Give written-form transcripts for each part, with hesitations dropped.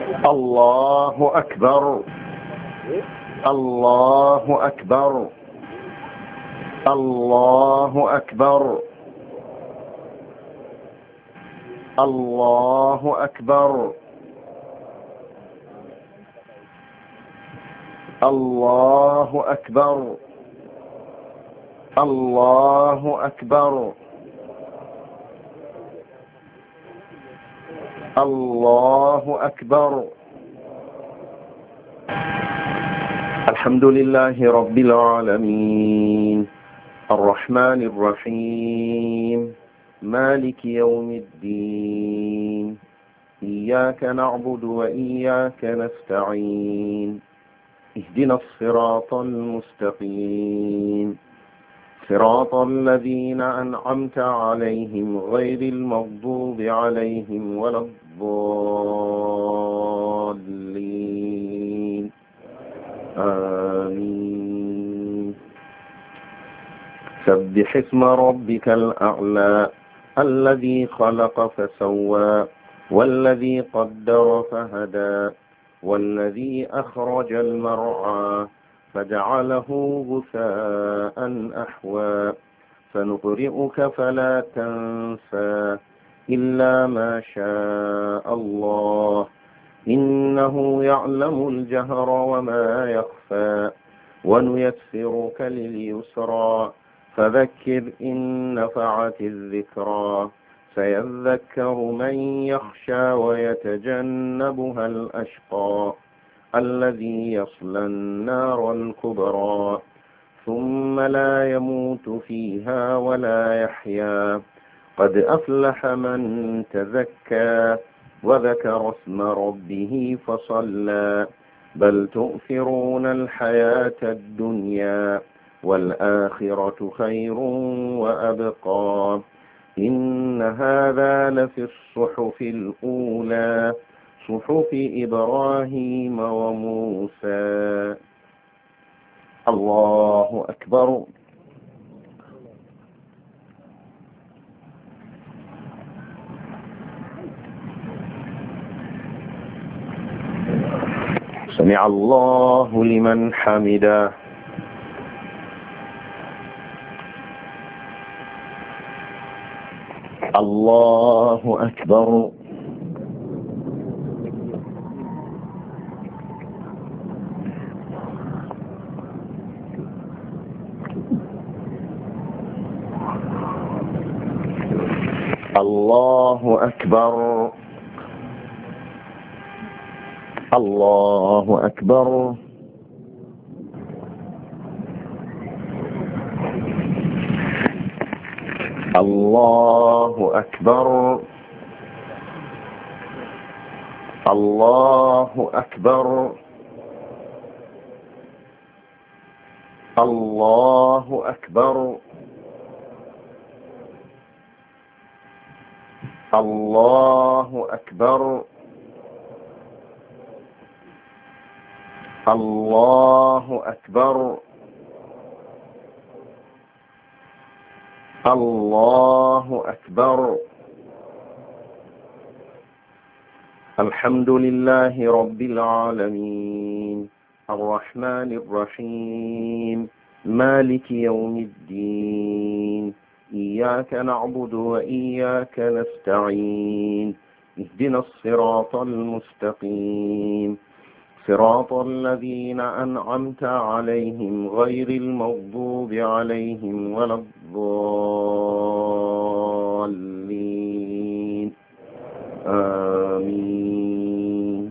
الله أكبر. الله أكبر. الله أكبر. الله أكبر. الله أكبر. الله أكبر. الله أكبر. الحمد لله رب العالمين الرحمن الرحيم مالك يوم الدين إياك نعبد وإياك نستعين اهدنا الصراط المستقيم صراط الذين أنعمت عليهم غير المغضوب عليهم ولا الضالين آمين. سبح اسم ربك الأعلى الذي خلق فسوى والذي قدر فهدى والذي أخرج المرعى فجعله غثاء أحوى سنقرئك فلا تنسى إلا ما شاء الله إنه يعلم الجهر وما يخفى ونيسرك لليسرى فذكر إن نفعت الذكرى سيذكر من يخشى ويتجنبها الأشقى الذي يصلى النار الكبرى ثم لا يموت فيها ولا يحيا قد أفلح من تزكى وذكر اسم ربه فصلى بل تؤثرون الحياة الدنيا والآخرة خير وأبقى إن هذا لفي الصحف الأولى صحف إبراهيم وموسى. الله أكبر. سمع الله لمن حمده. الله أكبر. الله أكبر. الله أكبر. الله أكبر. الله أكبر. الله أكبر. الله أكبر. الله أكبر. الله أكبر. الحمد لله رب العالمين الرحمن الرحيم مالك يوم الدين إياك نعبد وإياك نستعين اهدنا الصراط المستقيم صراط الذين أنعمت عليهم غير المغضوب عليهم ولا الضالين آمين.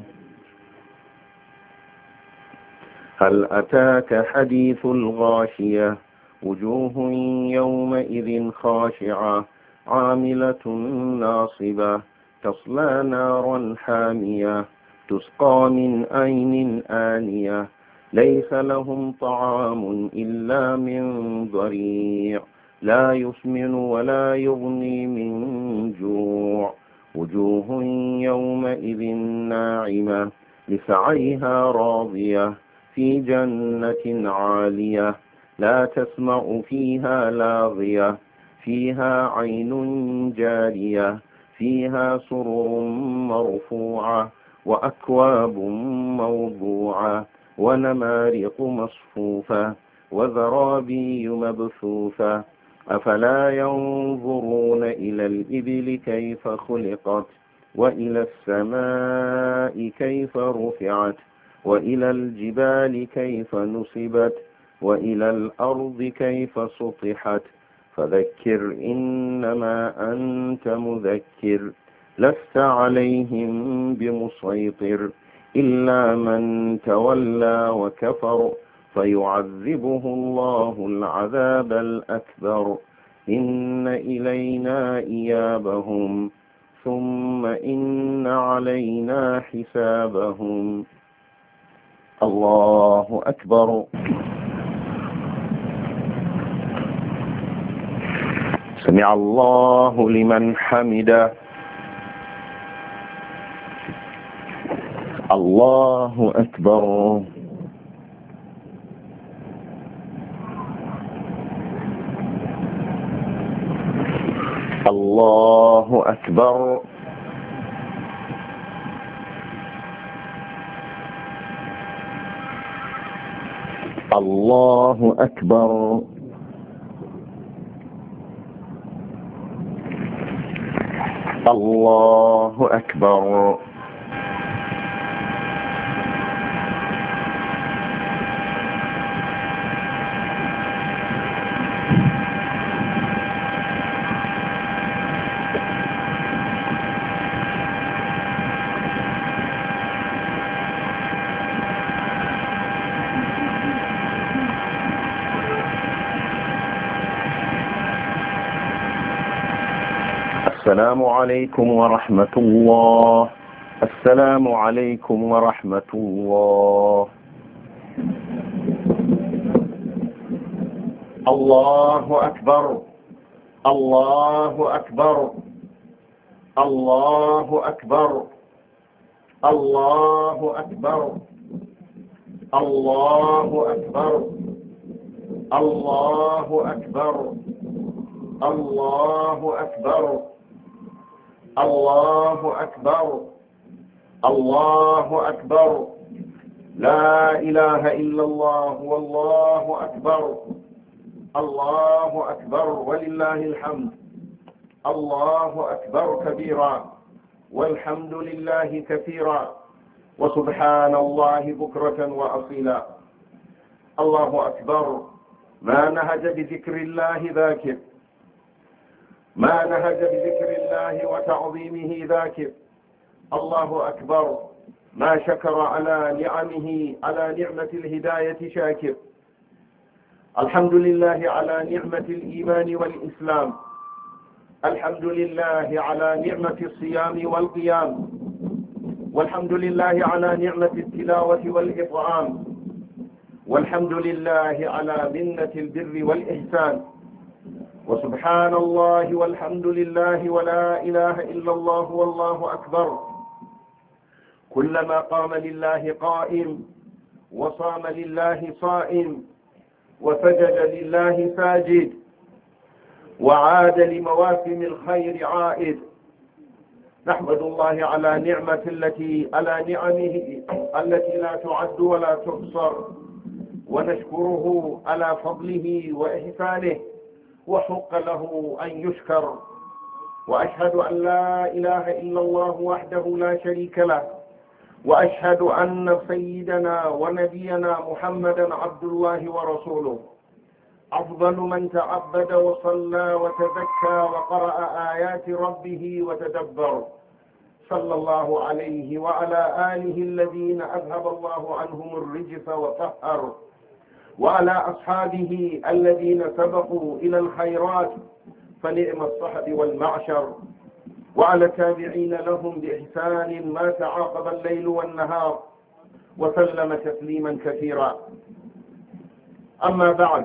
هل أتاك حديث الغاشية وجوه يومئذ خاشعة عاملة ناصبة تصلى نارا حامية تسقى من عين آنية ليس لهم طعام إلا من ضريع لا يسمن ولا يغني من جوع وجوه يومئذ ناعمة لسعيها راضية في جنة عالية لا تسمع فيها لاغية فيها عين جارية فيها سرر مرفوعة وأكواب موضوعة ونمارق مصفوفة وزرابي مبثوثة أفلا ينظرون إلى الإبل كيف خلقت وإلى السماء كيف رفعت وإلى الجبال كيف نصبت وإلى الأرض كيف سطحت فذكر إنما أنت مذكر لست عليهم بمسيطر إلا من تولى وكفر فيعذبه الله العذاب الأكبر إن إلينا إيابهم ثم إن علينا حسابهم. الله أكبر. سمع الله لمن حمده. الله أكبر. الله أكبر. الله أكبر. الله أكبر. السلام عليكم ورحمة الله. السلام عليكم ورحمة الله. الله أكبر. الله أكبر. الله أكبر. الله أكبر. الله أكبر. الله أكبر. الله أكبر. الله أكبر. الله أكبر. لا إله إلا الله والله أكبر. الله أكبر ولله الحمد. الله أكبر كبيرا والحمد لله كثيرا وسبحان الله بكرة وأصيلا. الله أكبر. ما نهج بذكر الله ذاكر، ما نهج بذكر الله وتعظيمه ذاكر. الله أكبر. ما شكر على نعمه، على نعمة الهداية شاكر. الحمد لله على نعمة الإيمان والإسلام. الحمد لله على نعمة الصيام والقيام. والحمد لله على نعمة التلاوة والإطعام. والحمد لله على منة البر والإحسان. وسبحان الله والحمد لله ولا إله إلا الله والله أكبر. كلما قام لله قائم، وصام لله صائم، وسجد لله ساجد، وعاد لمواسم الخير عائد. نحمد الله على نعمة على نعمه التي لا تعد ولا تحصر، ونشكره على فضله وإحسانه، وحق له أن يشكر. وأشهد أن لا إله إلا الله وحده لا شريك له، وأشهد أن سيدنا ونبينا محمدا عبد الله ورسوله، أفضل من تعبد وصلى وتزكى وقرأ آيات ربه وتدبر. صلى الله عليه وعلى آله الذين أذهب الله عنهم الرجس وطهر، وعلى أصحابه الذين سبقوا إلى الخيرات فنعم الصحب والمعشر، وعلى التابعين لهم بإحسان ما تعاقب الليل والنهار، وسلم تسليما كثيرا. أما بعد،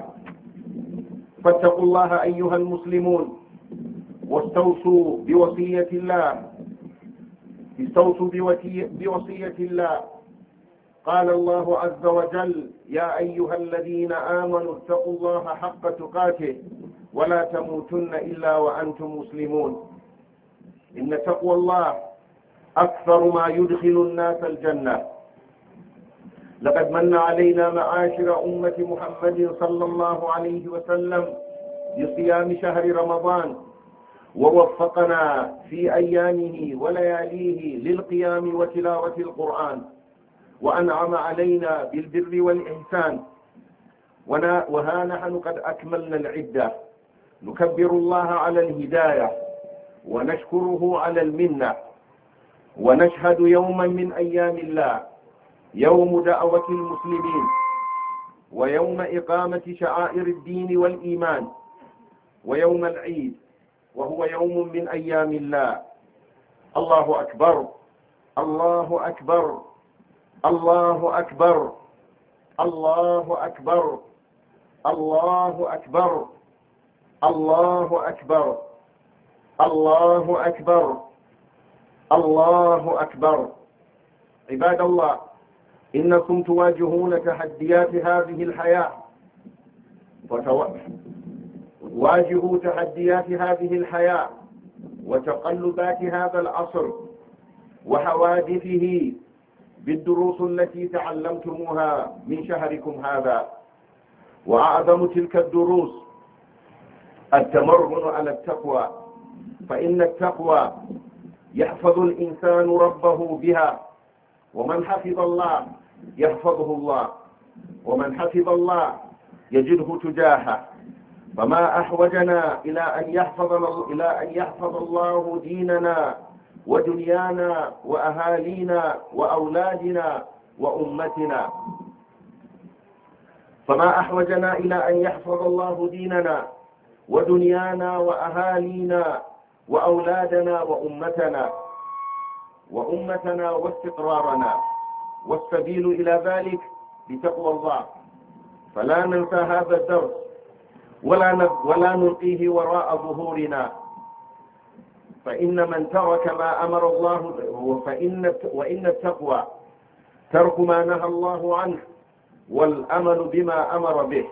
فاتقوا الله أيها المسلمون، واستوصوا بوصية الله. استوصوا بوصية الله. قال الله عز وجل: يا أيها الذين آمنوا اتقوا الله حق تقاته ولا تموتن إلا وأنتم مسلمون. إن تقوى الله أكثر ما يدخل الناس الجنة. لقد من علينا معاشر أمة محمد صلى الله عليه وسلم بصيام شهر رمضان، ووفقنا في أيامه ولياليه للقيام وتلاوة القرآن، وأنعم علينا بالبر والإحسان. وها نحن قد أكملنا العدة، نكبر الله على الهداية ونشكره على المنة، ونشهد يوما من أيام الله، يوم دعوة المسلمين، ويوم إقامة شعائر الدين والإيمان، ويوم العيد، وهو يوم من أيام الله. الله أكبر، الله أكبر، الله أكبر، الله أكبر، الله أكبر، الله أكبر، الله أكبر، الله أكبر. عباد الله، إنكم تواجهون تحديات هذه الحياة، واجهوا تحديات هذه الحياة وتقلبات هذا العصر وحوادثه بالدروس التي تعلمتموها من شهركم هذا. وأعظم تلك الدروس التمرن على التقوى، فإن التقوى يحفظ الإنسان ربه بها، ومن حفظ الله يحفظه الله، ومن حفظ الله يجده تجاهه. فما أحوجنا إلى أن يحفظ الله ديننا ودنيانا وأهالينا وأولادنا وأمتنا. فما أحوجنا إلى أن يحفظ الله ديننا ودنيانا وأهالينا وأولادنا وأمتنا واستقرارنا، والسبيل إلى ذلك بتقوى الله. فلا ننسى هذا الدرس ولا نلقيه وراء ظهورنا، فإن من ترك ما أمر الله وإن التقوى ترك ما نهى الله عنه، والأمل بما أمر به.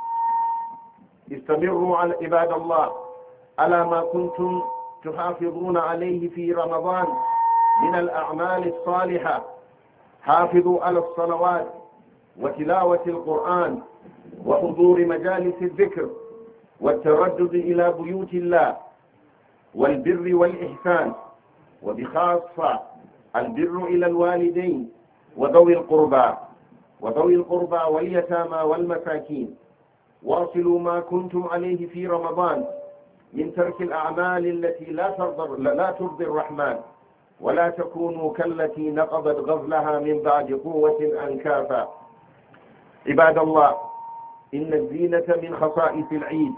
استمروا على عباد الله على ما كنتم تحافظون عليه في رمضان من الأعمال الصالحة. حافظوا على الصلوات وتلاوة القرآن وحضور مجالس الذكر والتردد إلى بيوت الله، والبر والإحسان، وبخاصة البر إلى الوالدين وذوي القربى واليتامى والمساكين. واصلوا ما كنتم عليه في رمضان من ترك الأعمال التي لا ترضي الرحمن، ولا تكونوا كالتي نقضت غزلها من بعد قوة أنكافا. عباد الله، إن الزينة من خصائص العيد،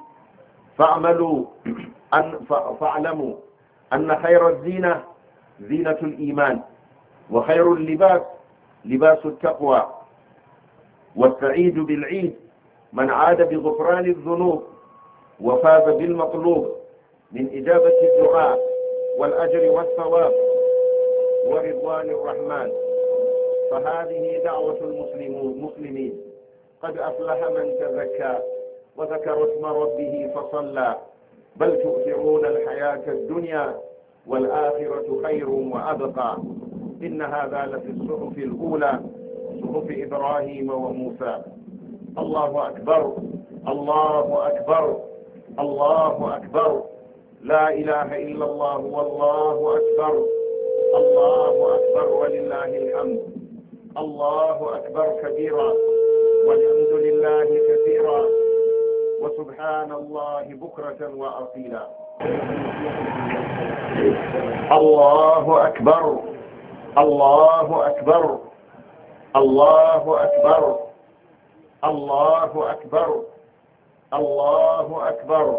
فاعلموا أن خير الزينة زينة الإيمان، وخير اللباس لباس التقوى. والسعيد بالعيد من عاد بغفران الذنوب وفاز بالمطلوب من إجابة الدعاء والأجر والثواب ورضوان الرحمن. فهذه دعوة المسلمين. قد أفلح من تزكى وذكر اسم ربه فصلى، بل تؤثرون الحياة الدنيا والآخرة خير وأبقى. إن هذا لفي الصحف الأولى، صحف إبراهيم وموسى. الله أكبر، الله أكبر، الله أكبر، لا إله إلا الله والله أكبر، الله أكبر ولله الحمد. الله أكبر كبيرا، والحمد لله كثيرا، وسبحان الله بكرة وأصيلا. الله أكبر، الله أكبر، الله أكبر، الله أكبر، الله أكبر،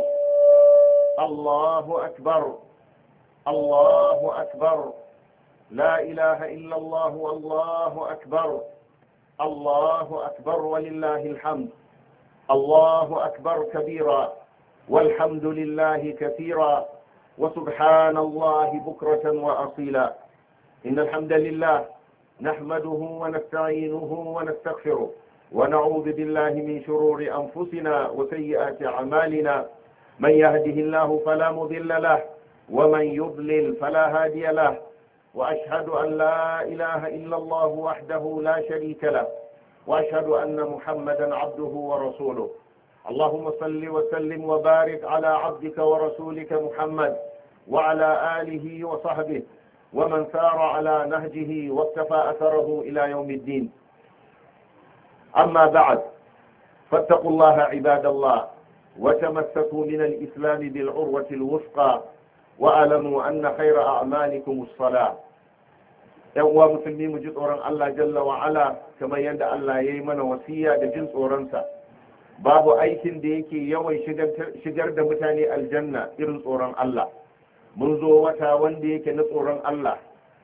الله أكبر، الله أكبر، لا إله إلا الله والله أكبر، الله أكبر ولله الحمد. الله أكبر كبيرا، والحمد لله كثيرا، وسبحان الله بكرة وأصيلا. إن الحمد لله نحمده ونستعينه ونستغفره، ونعوذ بالله من شرور أنفسنا وسيئات أعمالنا. من يهده الله فلا مضل له، ومن يضلل فلا هادي له، وأشهد أن لا إله إلا الله وحده لا شريك له وأشهد أن محمدا عبده ورسوله. اللهم صل وسلم وبارك على عبدك ورسولك محمد وعلى آله وصحبه ومن سار على نهجه واقتفى أثره إلى يوم الدين. أما بعد، فاتقوا الله عباد الله، وتمسكوا من الإسلام بالعروة الوثقى، وأعلموا أن خير أعمالكم الصلاة. uwa musulmi mu ji tsoron Allah jalla wa ala kamar yadda Allah ya yi mana wasiya da jin tsoronsa. Babu aikin da yake yawan shigar da mutane aljanna irin tsoron Allah. Mun zo wata wanda yake na tsoron Allah,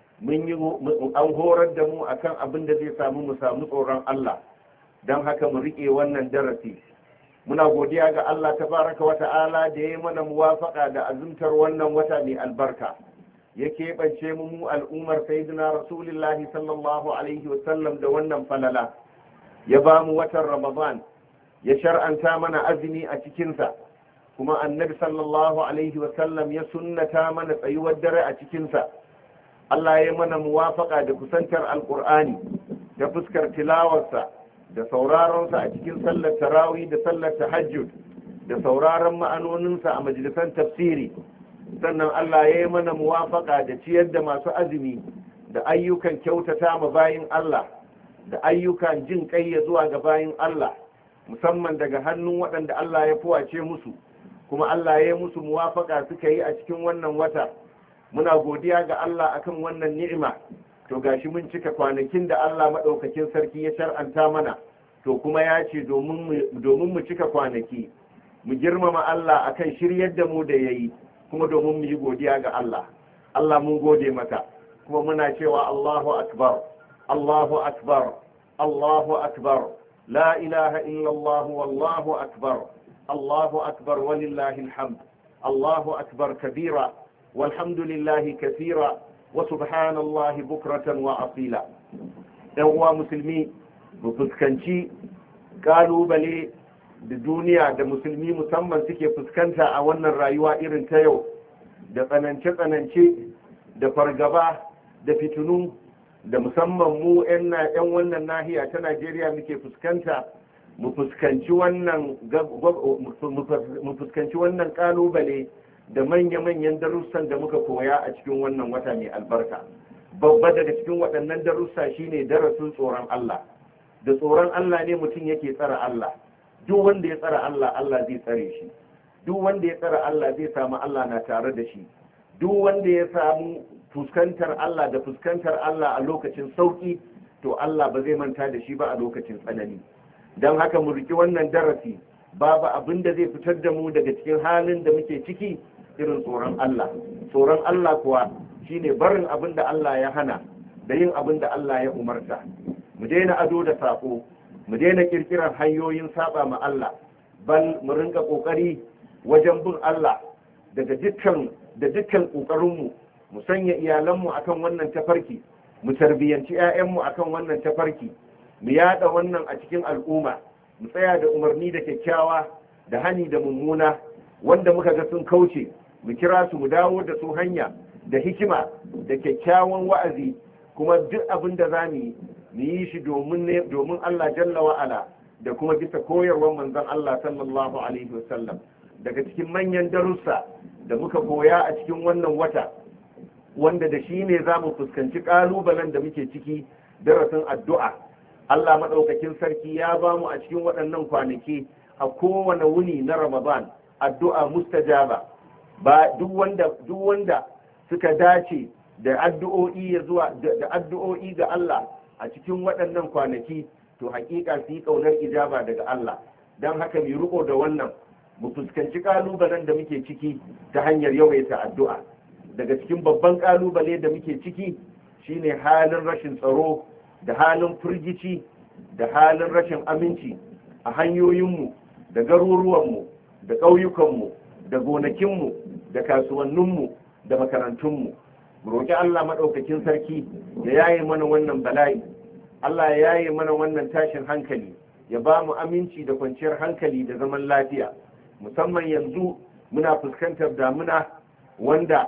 an horar da mu akan abin da zai samu mu samu tsoron Allah, don haka mu riƙe wannan darasi. Muna godiya ga Allah tabaraka wa ta'ala da ya yi mana muwafaka da azumtar wannan wata mai albarka. Ya keɓance mu al'ummar sayyidina Rasulullahi sallallahu alaihi wasallam da wannan falala. Ya ba mu watan Ramadan, ya shar'anta mana azumi a cikinsa, kuma annabi sallallahu alaihi wasallam ya sunnata mana tsayuwar dare a cikinsa. Allah ya mana muwafaka da kusantar alkur'ani da fuskar tilawarsa da sauraronsa a cikin sallar tarawih da sallar tahajjud da sauraron ma'anoninsa a majalisan tafsiri. Sannan Allah ya yi mana muwafaka da ciyar da masu azumi da ayyukan kyautata ma bayin Allah da ayyukan jin kai ya zuwa ga bayin Allah, musamman daga hannun waɗanda Allah ya fuwace musu, kuma Allah ya yi musu muwafaka suka yi a cikin wannan wata. Muna godiya ga Allah akan wannan ni'ima. To gashi mun cika kwanakin da Allah maɗaukakin sarki ya shar'anta mana, to kuma ya ce domin mu cika kwanaki mu girmama Allah akan shiryar da mu da yayi, kuma domin mu yi godiya ga Allah. Allah mun gode mata, kuma muna cewa Allahu akbar, Allahu akbar, Allahu akbar, la ilaha illallah wallahu akbar, Allahu akbar walillahi alhamd, Allahu akbar kabira walhamdulillahi kathira wa subhanallahi bukratan wa asila. Yan uwa musulmi, mu fuskanci kalubale da duniya da musulmi musamman suke fuskanta a wannan rayuwa irin ta yau, da tsanance-tsanance da fargaba da fitinu da musamman mu 'yan wannan nahiya ta Najeriya muke fuskanta. Mu fuskanci wannan kalubale da manya-manyan darussan da muka koya a cikin wannan wata mai albarka. Babba daga cikin waɗannan darussa shine darasin tsoron Allah. Da tsoron Allah ne mutum yake tsara Allah. Duk wanda ya tsara Allah, Allah zai tsare shi. Duk wanda ya tsara Allah zai samu Allah na tare da shi. Duk wanda ya samu fuskantar Allah da fuskantar Allah a lokacin sauki, to Allah ba zai manta da shi ba a lokacin tsanani. Don haka mu riki wannan darasi, babu abin da zai fitar da mu daga cikin halin da muke ciki irin tsoron Allah. Tsoron Allah kuwa shine barin abin da Allah ya hana da yin abin da Allah ya umarta. Mu daina ado da sako, mu daina kirkirar hanyoyin saba ma Allah, bal mu rinka kokari wajen bin Allah daga dukkan kokarinmu. Mu sanya iyalanmu akan wannan tafarki, mu tarbiyanci 'ya'yanmu akan wannan tafarki, mu yada wannan a cikin al'umma, mu tsaya da umarni da kyakkyawa da hani da mummuna. Wanda muka ga sun kauce, mu kira su, mu dawo da su hanya da hikima da kyakkyawan wa'azi. Kuma duk abin da za mu yi shi domin Allah jalla wa'ala da kuma bisa koyarwar manzon Allah sallallahu alaihi wasallam. Daga cikin manyan darussa da muka koya a cikin wannan wata, wanda da shi ne za mu fuskanci ƙalubalen da muke ciki, darasin addu'a. Allah maɗaukakin sarki ya ba mu a cikin waɗannan kwanaki a kowane wuni na Ramadan addu'a mustajaba. Ba duk wanda suka dace da addu'o'i ga Allah a cikin waɗannan kwanaki, to haƙiƙa su yi ƙaunar ijaba daga Allah. Don haka mu riko da wannan, mu fuskanci ƙalubalen da muke ciki ta hanyar yawaita addu'a. Daga cikin babban ƙalubale da muke ciki shine halin rashin tsaro da halin firgici da halin rashin aminci a hanyoyinmu da garuruwanmu da ƙauyukanmu da gonakinmu da kasuwanninmu da makarantunmu. Mu roƙi Allah maɗaukakin sarki ya yaye mana wannan bala'i, Allah ya yaye mana wannan tashin hankali, ya ba mu aminci da kwanciyar hankali da zaman lafiya. Musamman yanzu muna fuskantar damuna wanda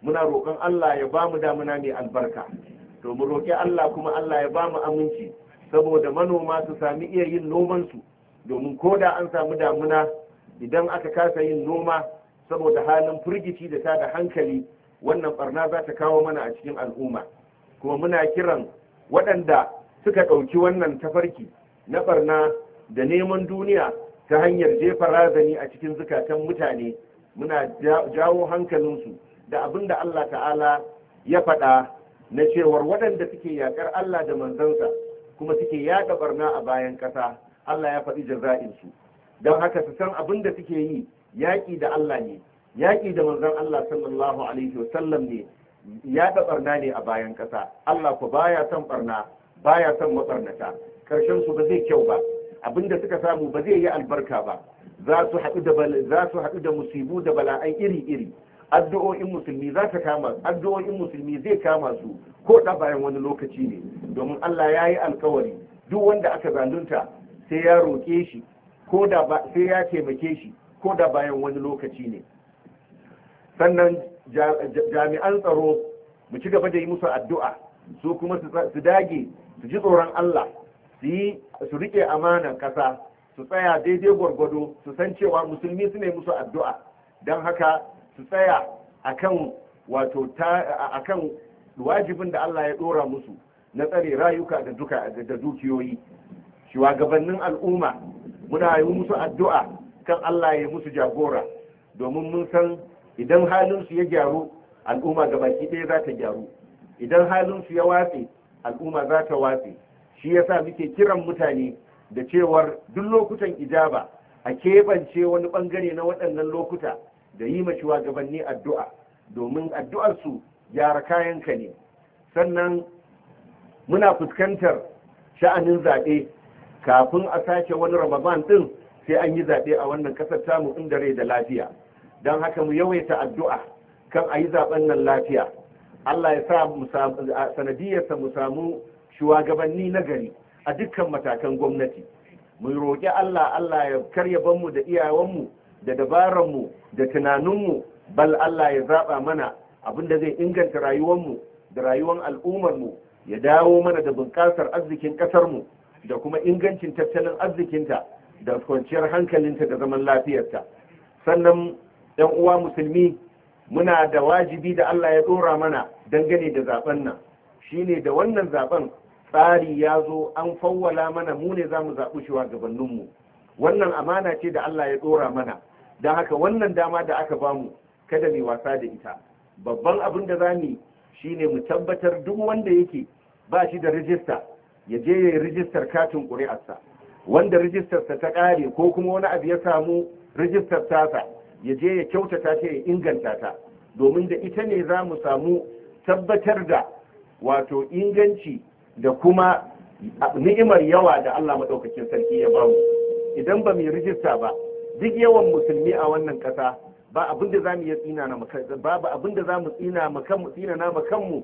muna roƙon Allah ya ba mu damuna mai albarka. To mu roƙi Allah kuma Allah ya ba mu aminci saboda manoma su sami iya yin nomansu, domin ko da an samu damuna idan aka kasa yin noma saboda halin firgici da ta da hankali, wannan barna za ta kawo mana a cikin al'umma. Kuma muna kiran waɗanda suka ɗauki wannan tafarki na barna da neman duniya ta hanyar jefa razani a cikin zukatan mutane, muna jawo hankalinsu da abin da Allah ta'ala ya faɗa na cewar waɗanda suke yaƙar Allah da manzansa kuma suke yaɗa barna a bayan ƙasa, Allah ya faɗi jaza'insu. Don haka su san abin da suke yi yaƙi da Allah ne, yaƙi da manzon Allah sallallahu alaihi wasallam ne, yaɗa barna ne a bayan ƙasa. Allah ku baya son barna, baya son mabarnata, karshen su ba zai kyau ba, abin da suka samu ba zai yi albarka ba, za su haɗu da musibu da bala'ai iri-iri. Addu'o'in musulmi za ta kama, addu'o'in musulmi zai kama su ko da bayan wani lokaci ne, domin Allah ya yi alkawari duk wanda aka zalunta sai ya roƙe shi ko da sai ya taimake shi ko da bayan wani lokaci ne. Sannan jami'an tsaro mu ci gaba da yi musu addu'a, su kuma su dage su ji tsoron Allah, su rike amanar ƙasa, su tsaya daidai gwargwado, su san cewa musulmi su ne musu addu'a, don haka su tsaya akan wajibin da Allah ya dora musu na tsare rayuka da dukiyoyi. Shugabannin al'umma muna yi musu addu'a kan Allah ya musu jagora, domin mun san idan halinsu ya gyaru al'umma gabaki ɗaya za ta gyaru, idan halinsu ya watse al'umma za ta watse. Shi yasa muke kiran mutane da cewar duk lokutan ijaba a keɓance wani ɓangare na waɗannan lokuta da yi ma shugabanni addu'a, domin addu'arsu gyara kayanka ne. Sannan muna fuskantar sha'anin zaɓe, kafin a sake wani Ramadan ɗin sai an yi zaɓe a wannan ƙasar tamu inda rai da lafiya. Don haka mu yawaita addu'a kan a yi zaɓen nan lafiya. Allah ya sa sanadiyarsa mu samu shugabanni na gari a dukkan matakan gwamnati. Mu roƙi Allah ya karya banmu da iyawanmu da dabaranmu da tunaninmu, bal Allah ya zaɓa mana abin da zai inganta rayuwarmu da rayuwar al'ummarmu, ya dawo mana da bunƙasar arzikin ƙasarmu da kuma ingancin tattalin arzikinta da kwanciyar hankalinta da zaman lafiyarta. Sannan ‘yan uwa musulmi, muna da wajibi da Allah ya ɗora mana dangane da zaben nan, shine da wannan zaben tsari ya zo an fawwala mana mu ne za mu zaɓi shugabanninmu. Wannan amana ce da Allah ya ɗora mana, don haka wannan dama da aka bamu kada mai wasa da ita. Babban abin da za mu shine mu tabbatar duk wanda yake ba shi da rijista ya je ya yi rijistar katin ƙuri'arsa, wanda rijistarsa ta ƙare ko kuma wani abu ya samu rijistar tasa ya je ya kyautata ta ya inganta ta, domin da ita ne za mu samu tabbatar da wato inganci da kuma ni'imar yawa da Allah maɗaukakin sarki ya bamu. Idan ba mu yi rijista ba, duk yawan musulmi a wannan ƙasa ba abin da za mu yi tsina na babu abin da za mu tsina na makanmu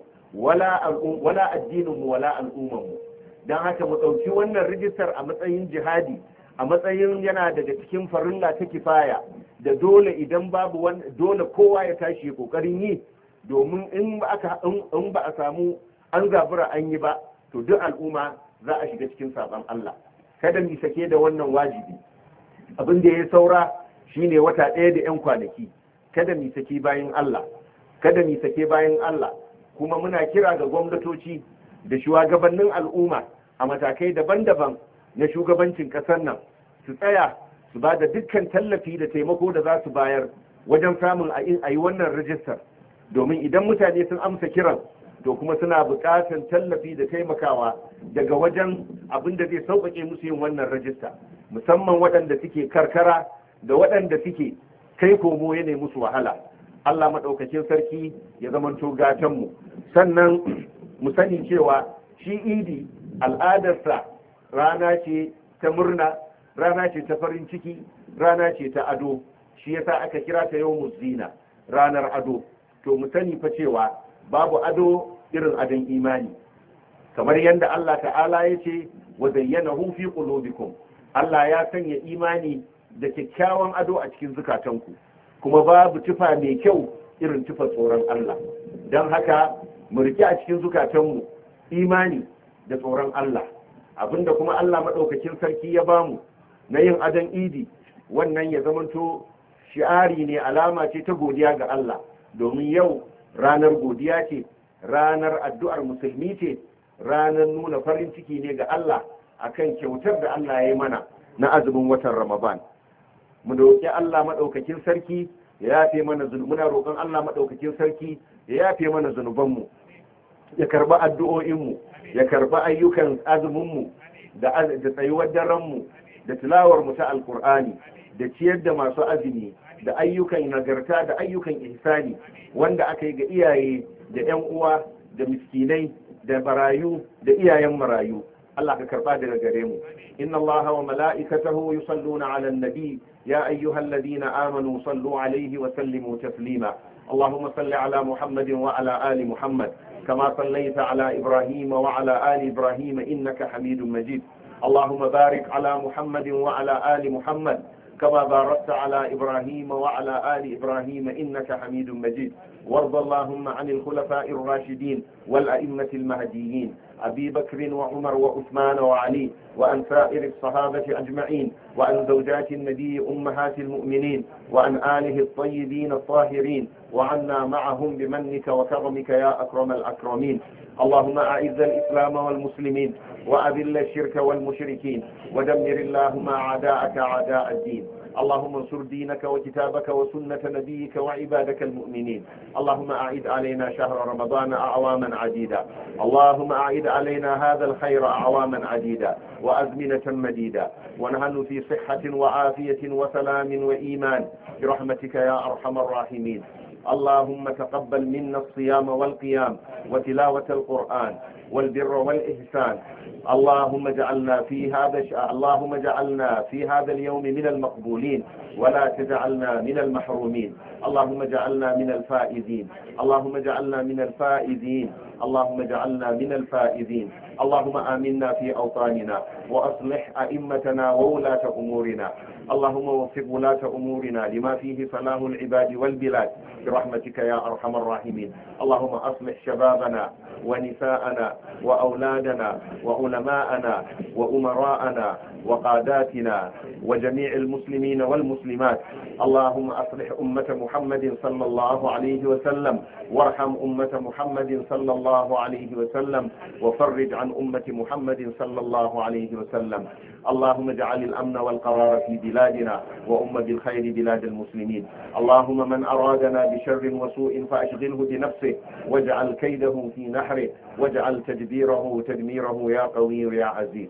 wala addininmu wala al'ummarmu. Don haka mu ɗauki wannan rijistar a matsayin jihadi, a matsayin yana daga cikin farilla ta kifaya da dole idan babu dole kowa ya tashi ya kokarin yi, domin in ba a samu an zabura an yi ba to duk al'umma za a shiga cikin saban Allah. Kada mu sake da wannan wajibi. Abin da ya saura shine wata ɗaya da 'yan kwanaki. Kada mu sake bayan Allah, kada mu sake bayan Allah. Kuma muna kira ga gwamnatoci da shugabannin al'umma a matakai daban-daban na shugabancin ƙasar nan su tsaya su ba da dukkan tallafi da taimako da za su bayar wajen samun a yi wannan rijistar, domin idan mutane sun amsa kiran to kuma suna buƙatar tallafi da taimakawa daga wajen abin da zai sauƙaƙe musu yin wannan rajista, musamman waɗanda suke karkara da waɗanda suke kai komo ya musu wahala. Allah maɗaukacin sarki ya zamanto gatanmu. Sannan mu sani cewa shi idi al'adarsa rana ce ta murna, rana ce ta farin ciki, rana ce ta ado. Shi yasa aka kira ta yau zina, ranar ado. To mu sani fa cewa babu ado irin adon imani, kamar yadda Allah ta'ala ya ce wa zayyanahu fi qulubikum. Allah ya sanya imani da kyakkyawan ado a cikin zukatanku, kuma babu tufa mai kyau irin tufa tsoron Allah. Don haka mu riki a cikin zukatanmu imani da tsoron Allah, abinda kuma Allah maɗaukakin sarki ya bamu na yin adon idi, wannan ya zamanto shi'ari ne, alama ce ta godiya ga Allah, domin yau ranar godiya ce, ranar addu'ar musulmi ce, ranar nuna farin ciki ne ga Allah akan kyautar da Allah ya yi mana na azumin watan Ramadan. Mu roƙi Allah maɗaukakin sarki ya yafe mana muna roƙon Allah maɗaukakin sarki ya yafe mana zunubanmu, ya karba addu'o'inmu, ya karba ayyukan azuminmu da tsayuwar daranmu da tilawarmu ta alkur'ani da ciyar da masu azumi da ayyukan nagarta da ayyukan ihsani wanda aka yi ga iyaye da 'yan uwa da miskinai da barayu da iyayen marayu. Allah ka karba daga gare mu. Inna Allah wa mala'ikatahu yusalluna 'alan nabi ya ayyuhalladhina amanu sallu 'alayhi wa sallimu taslima. اللهم صل على محمد وعلى آل محمد كما صليت على إبراهيم وعلى آل إبراهيم إنك حميد مجيد. اللهم بارك على محمد وعلى آل محمد كما باركت على إبراهيم وعلى آل إبراهيم إنك حميد مجيد. وارض اللهم عن الخلفاء الراشدين والأئمة المهديين أبي بكر وعمر وعثمان وعلي وعن سائر الصحابة أجمعين وعن زوجات النبي أمهات المؤمنين وعن آله الطيبين الطاهرين وعنا معهم بمنك وكرمك يا أكرم الأكرمين. اللهم أعز الإسلام والمسلمين وأذل الشرك والمشركين ودمر اللهم أعداءك أعداء الدين. اللهم انصر دينك وكتابك وسنة نبيك وعبادك المؤمنين. اللهم أعد علينا شهر رمضان أعواما عديدة. اللهم أعد علينا هذا الخير أعواما عديدة وأزمنة مديدة، ونحن في صحة وعافية وسلام وإيمان برحمتك يا أرحم الراحمين. اللهم تقبل منا الصيام والقيام وتلاوة القرآن والبر والإحسان. اللهم اجعلنا في هذا اليوم من المقبولين ولا تجعلنا من المحرومين. اللهم اجعلنا من الفائزين. اللهم اجعلنا من الفائزين. اللهم اجعلنا من الفائزين. اللهم آمنا في أوطاننا وأصلح أئمتنا وولاة أمورنا. اللهم وفق ولاة أمورنا لما فيه صلاح العباد والبلاد برحمتك يا أرحم الراحمين. اللهم أصلح شبابنا ونساءنا وأولادنا وعلماءنا وأمراءنا وقاداتنا وجميع المسلمين والمسلمات. اللهم أصلح أمة محمد صلى الله عليه وسلم وارحم أمة محمد صلى الله عليه وسلم وفرج عن أمة محمد صلى الله عليه وسلم. اللهم اجعل الأمن والقرار في بلادنا وأم بالخير بلاد المسلمين. اللهم من أرادنا بشر وسوء فأشغله بنفسه واجعل كيده في نحره واجعل تدبيره تدميره يا قوي يا عزيز.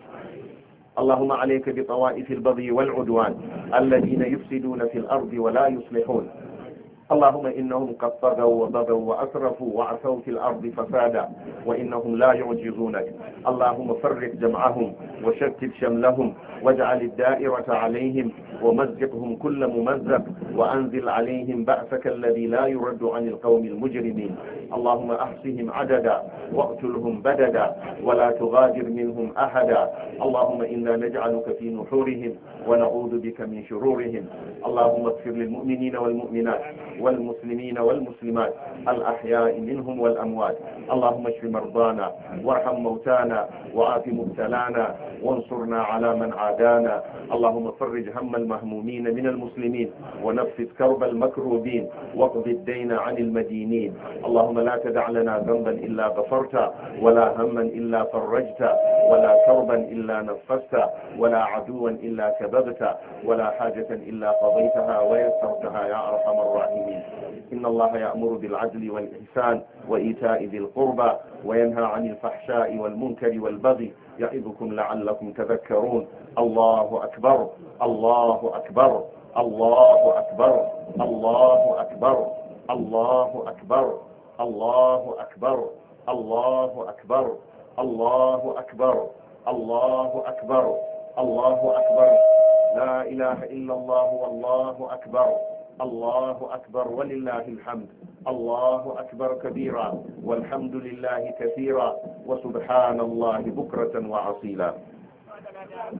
اللهم عليك بطوائف البغي والعدوان الذين يفسدون في الأرض ولا يصلحون. اللهم إنهم قد طغوا وبغوا وأسرفوا وعصوا في الأرض فسادا وإنهم لا يعجزونك. اللهم فرق جمعهم وشتت شملهم واجعل الدائرة عليهم ومزقهم كل ممزق وأنزل عليهم بأسك الذي لا يرد عن القوم المجرمين. اللهم أحصهم عددا واقتلهم بددا ولا تغادر منهم أحدا. اللهم إنا نجعلك في نحورهم ونعوذ بك من شرورهم. اللهم اغفر للمؤمنين والمؤمنات والمسلمين والمسلمات الأحياء منهم والأموات. اللهم اشف مرضانا وارحم موتانا وعاف مبتلانا وانصرنا على من عادانا. اللهم فرج هم المهمومين من المسلمين ونفس كرب المكروبين واقض الدين عن المدينين. اللهم لا تدع لنا ذنبا إلا غفرت ولا هما إلا فرجت ولا كربا إلا نفست ولا عدوا إلا كببت ولا حاجة إلا قضيتها ويسرتها يا أرحم الراحمين. إن الله يأمر بالعدل والإحسان وإيتاء ذي القربى وينهى عن الفحشاء والمنكر والبغي يعظكم لعلكم تذكرون. الله أكبر الله أكبر الله أكبر الله أكبر الله أكبر الله أكبر الله أكبر الله أكبر الله أكبر الله أكبر. لا إله إلا الله والله أكبر. الله أكبر ولله الحمد. الله أكبر كبيرا والحمد لله كثيرا وسبحان الله بكرة وعصيلا.